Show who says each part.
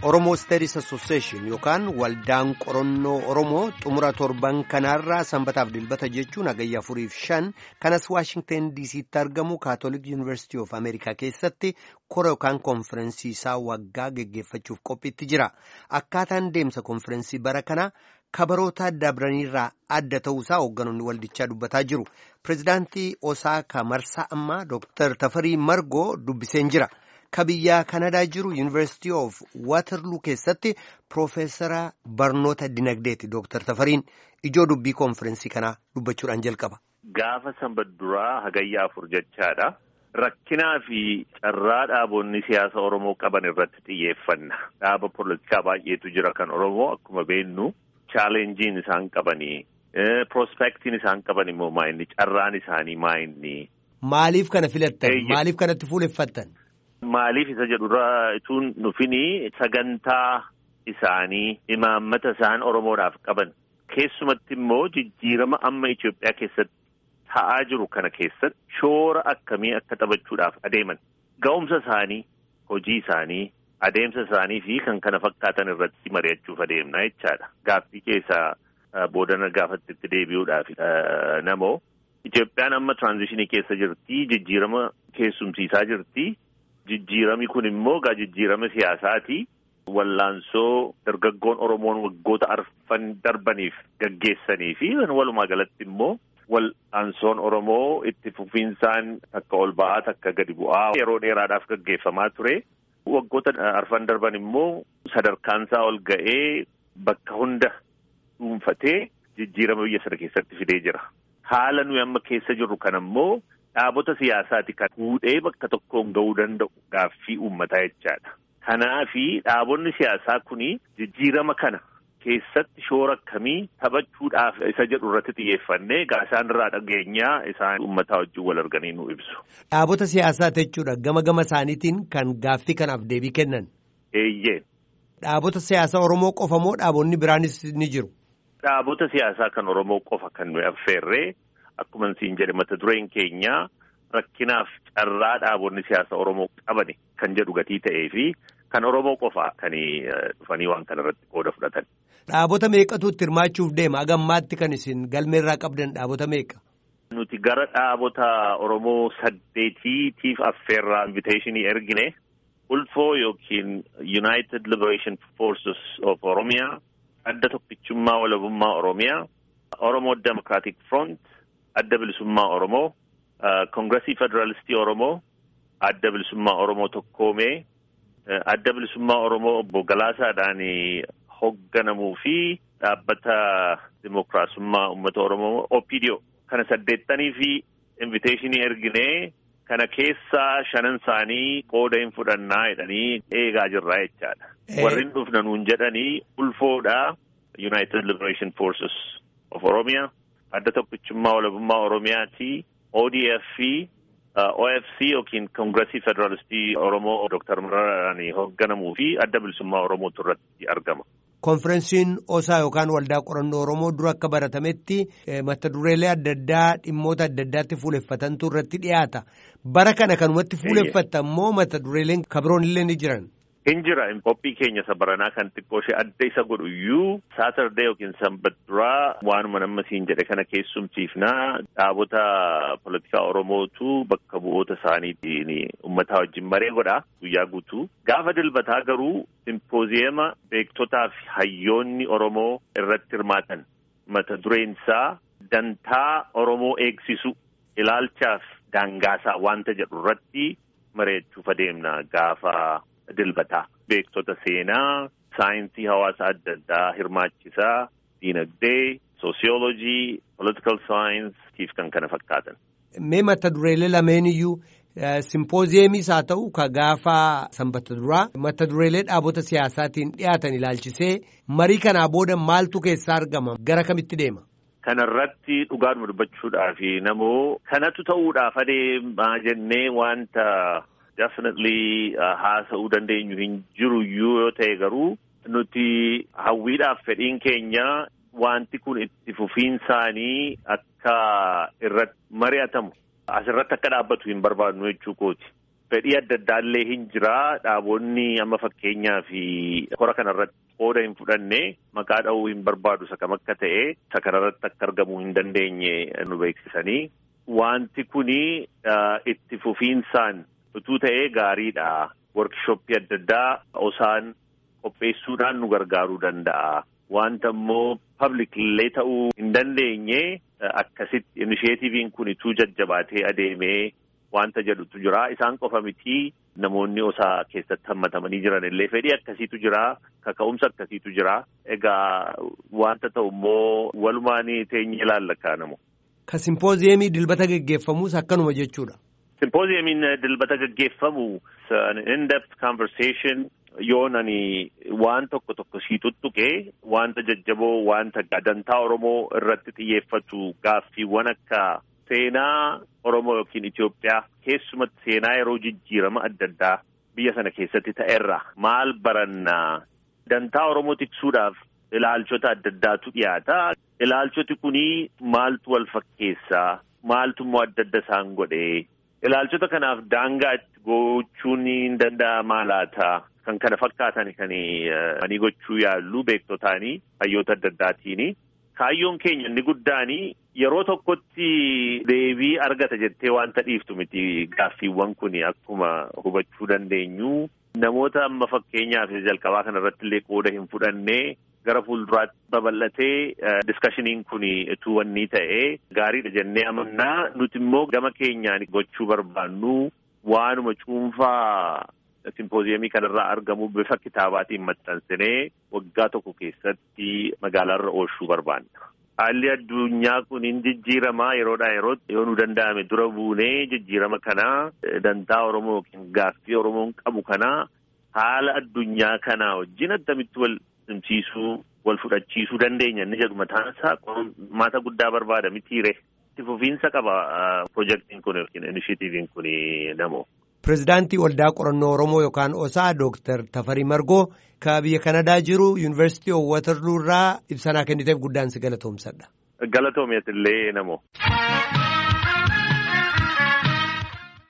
Speaker 1: Oromoo Studies Association yookaan waldaan qorannoo Oromoo xumura torban kanaarraa sanbataaf dilbata jechuun hagayya 4-5 kanas Washington DC'tti argamu Catholic University of America keessatti kora yookaan konferensii isaa waggaa geggeeffachuuf qophiitti jira. Akkaataan deemsa konferensii bara kana kabaroota dabraniirraa adda ta'uusaa hoogganoonni waldichaa dubbataa jiru. Pireezidaantii Osaaka Marsaa ammaa Dr. Tafarii Margoo dubbiseen jira. Kabiyyaa Kanadaa jiru University of Waterloo keessatti Profeesara barnoota dinagdeeti Dr. Tafariin ijoo dubbii konferensii kanaa dubbachuudhaan jalqaba.
Speaker 2: Gaafa sanbata duraa hagayya 4 jechaadha. Rakkinaa fi carraa dhaabonni siyaasa Oromoo qaban irratti xiyyeeffanna. Dhaaba poolitikaa baay'eetu jira kan Oromoo akkuma beennu chaalenjiin isaan qabanii prospektiin isaan qaban immoo maayinni carraan isaanii maayinni.
Speaker 1: Maaliif kana filattan? Maaliif kanatti fuuleffattan?
Speaker 2: Maaliif isa jedhurraa ituun dhufini sagantaa isaanii imaammata isaan Oromoodhaaf qaban keessumatti immoo jijjiirama amma Itoophiyaa keessatti ta'aa jiru kana keessatti shoora akkamii akka taphachuudhaaf adeeman ga'umsa isaanii hojii isaanii adeemsa isaanii fi kan kana fakkaatan irratti mari'achuuf adeemna jechaadha. Gaaffii keessaa boodana gaafatti itti deebi'uudhaaf namoo Itoophiyaan amma tiraanzishinii keessa jirti jijjiirama keessumsiisaa jirti. Jijjiirami kun immoo jijjiirama siyaasaati. Wallaansoo dargaggoon Oromoon waggoota arfan darbaniif gaggeessanii fi walumaa galatti immoo wal'aansoon Oromoo itti fufiinsaan takka ol ba'aa takka gadi bu'aa yeroo dheeraadhaaf gaggeeffamaa ture. Waggoota arfan darban immoo sadarkaansaa ol ga'ee bakka hunda dhuunfatee jijjiirama biyya sana keessatti fidee jira. Haala nuyi amma keessa jirru kana immoo dhaabota siyaasaati kan fuudhee bakka tokkoon ga'uu danda'u gaaffii uummataa jechaadha. Kanaafi dhaabonni siyaasaa kuni jijjiirama kana keessatti shoora akkamii taphachuudhaaf isa jedhu irratti xiyyeeffannee isaan irraa dhageenyaa isaan uummataa wajjin wal arganii nu ibsu.
Speaker 1: Dhaabota siyaasaa jechuudha gama isaaniitiin kan gaaffii kanaaf deebii kennan.
Speaker 2: Eeyyee.
Speaker 1: Dhaabota siyaasaa Oromoo qofa moo dhaabonni biraanis ni jiru?
Speaker 2: Dhaabota siyaasaa kan Oromoo qofa kan nuyi affeerree. Akkuma siin jedhe mata dureen keenya rakkinaaf carraa dhaabonni siyaasa Oromoo qaban kan jedhu gatii ta'ee fi kan Oromoo qofaa kan dhufanii waan kana irratti qooda fudhatan. Dhaabota
Speaker 1: meeqatu itti hirmaachuuf deema? Hagammaatti kan isin galmeerraa qabdan dhaabota meeqa?
Speaker 2: Nuti gara dhaabota Oromoo 8tiif affeerraa inviteeshinii ergine ulfoo yookiin United Liberation Forces of Oromiyaa, adda tokkichummaa walabummaa Oromiyaa, Oromoo Democratic Front, adda bilisummaa Oromoo, Kongiresii Federaalistii Oromoo, adda bilisummaa Oromoo tokkoomee, adda bilisummaa Oromoo obbo Galaasaadhaan hoogganamuu fi dhaabbata Dimookiraasummaa Uummata Oromoo OPDO. Kana 8 fi inviteeshinii erginee kana keessaa 5 isaanii qooda hin fudhannaa jedhanii eegaa jirraa jechaadha. Warri dhufna nuun jedhanii ulfoodhaa United Liberation Forces of Oromiyaa. Adda tokkichummaa walabummaa Oromiyaati, ODF fi OFC yookiin Kongiresii Federaalistii Oromoo Dr. Maraaraan hoogganamuu fi adda bilisummaa Oromootu irratti argama.
Speaker 1: Konferensiin Osaa yookaan waldaa qorannoo Oromoo dura akka baratametti mata dureelee adda addaa dhimmoota adda addaatti fuuleffatantu irratti dhiyaata. Bara kana kanumatti fuuleffatan moo mata dureeleen kabiroon illee ni jiran?
Speaker 2: Hin jira qophii keenya sabaranaa kan xiqqoo ishee adda isa godhu iyyuu Saturday yookiin sanbata duraa waanuma nama siin jedhe kana keessumsiifnaa dhaabota poolitikaa Oromootu bakka bu'oota isaaniitiin uummataa wajjin maree godha guyyaa guutuu. Gaafa dilbataa garuu simpooziyema beektotaa fi hayyoonni Oromoo irratti hirmaatan mata dureen isaa dantaa Oromoo eegsisu ilaalchaaf daangaasaa wanta jedhu irratti mareechuuf adeemna gaafa dilbataa. Beektota seenaa, saayinsii hawaasa adda addaa hirmaachisaa, diinagdee, soosiyoolojii, political science kan kana fakkaatan.
Speaker 1: Mee mata dureelee lameen iyyuu simpooziyemiis haa ta'u ka gaafa sanbata duraa mata dureelee dhaabota siyaasaatiin dhiyaatan ilaalchisee marii kanaa booda maaltu keessaa argama? Gara kamitti deema?
Speaker 2: Kanarratti dhugaadhuma dubbachuudhaaf namoo kanatu ta'uudhaaf adeemaa jennee wanta definitely haasa'uu dandeenyu hin jiru yoo ta'e garuu nuti hawwiidhaaf fedhiin keenya wanti kun itti fufiinsaanii akka irratti mari'atamu asirratti akka dhaabbatu hin barbaadnu jechuu kooti. fedhii adda addaallee hin jira. Dhaabonni amma fakkeenyaa fi hora kanarratti qooda hin fudhanne maqaa dha'uu hin barbaadu isa kam akka ta'e isa kanarratti akka argamuu hin dandeenye nu beeksisanii. Wanti kuni itti fufiinsaan utuu ta'ee gaariidha. Workshooppii adda addaa osaan qopheessuudhaan nu gargaaruu danda'a. Wanta immoo publicillee ta'uu hin dandeenye akkasitti initiatiiviin kun ituu jajjabaatee adeemee wanta jedhutu jira. Isaan qofa miti namoonni osaa keessatti hammatamanii jiran illee fedhii akkasiitu jira, kaka'umsa akkasiitu jira. Egaa wanta ta'u immoo walumaan teenyee ilaallakkaa namu.
Speaker 1: Ka simpooziyemii dilbata geggeeffamus akkanuma jechuudha.
Speaker 2: Simpooziyemiin dilbata geggeeffamu in-depth conversation yoon ani waan tokko sii tuttuqee wanta jajjaboo wanta dantaa Oromoo irratti xiyyeeffatu gaaffiiwwan akka seenaa Oromoo yookiin Itoophiyaa keessumatti seenaa yeroo jijjiirama adda addaa biyya sana keessatti ta'erra maal barannaa dantaa Oromoo tiksuudhaaf ilaalchota adda addaatu dhiyaata. Ilaalchoti kunii maaltu wal fakkeessaa maaltu immoo adda adda isaan godhee ilaalchota kanaaf daangaa itti gochuun hin danda'amaa laata kan kana fakkaatan kan ani gochuu yaallu beektotaanii hayyoota adda addaatiini. Kaayyoon keenya inni guddaanii yeroo tokkotti deebii argata jettee wanta dhiiftu miti. Gaaffiiwwan kun akkuma hubachuu dandeenyu namoota amma fakkeenyaaf jalqabaa kanarratti illee qooda hin fudhannee gara fuulduraatti babal'atee diskashiniin kun utuu wanni ta'ee gaariidha jennee amannaa. Nuti immoo gama keenyaan gochuu barbaannu waanuma cuunfaa simpooziyemii kanarraa argamu bifa kitaabaatiin maxxansinee waggaa tokko keessatti magaalaarra oolchuu barbaanna. Haalli addunyaa kun hin jijjiiramaa yeroodhaa yerootti yoo nu danda'ame dura buunee jijjiirama kanaa dantaa Oromoo yookiin gaaffii Oromoon qabu kanaa haala addunyaa kanaa wajjin attamitti wal simsiisuu wal fudhachiisuu dandeenya inni jedhu mataan isaa qormaata guddaa barbaada mitiire. Itti fufiinsa qaba piroojeektiin kun yookiin inishitiiviin kun namoo.
Speaker 1: Pireezidaantii Waldaa Qorannoo Oromoo yookaan OSA Dooktar Tafarii Margoo ka biyya Kanadaa jiru Yuunivarsiitii Waterloo irraa ibsa kenniteef guddaan si galatoomsadha.
Speaker 2: Galatoomeetillee namoo.